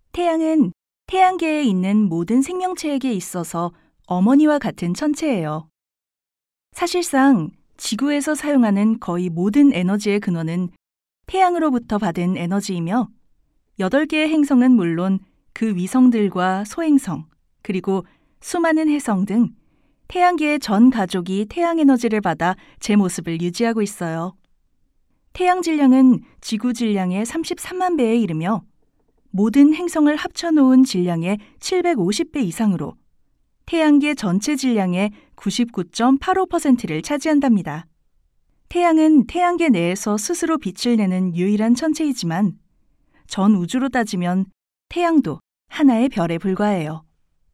태양은 태양계에 있는 모든 생명체에게 있어서 어머니와 같은 천체예요. 사실상 지구에서 사용하는 거의 모든 에너지의 근원은 태양으로부터 받은 에너지이며 8개의 행성은 물론 그 위성들과 소행성, 그리고 수많은 해성 등 태양계의 전 가족이 태양 에너지를 받아 제 모습을 유지하고 있어요. 태양 질량은 지구 질량의 33만 배에 이르며 모든 행성을 합쳐놓은 질량의 750배 이상으로 태양계 전체 질량의 99.85%를 차지한답니다. 태양은 태양계 내에서 스스로 빛을 내는 유일한 천체이지만 전 우주로 따지면 태양도 하나의 별에 불과해요.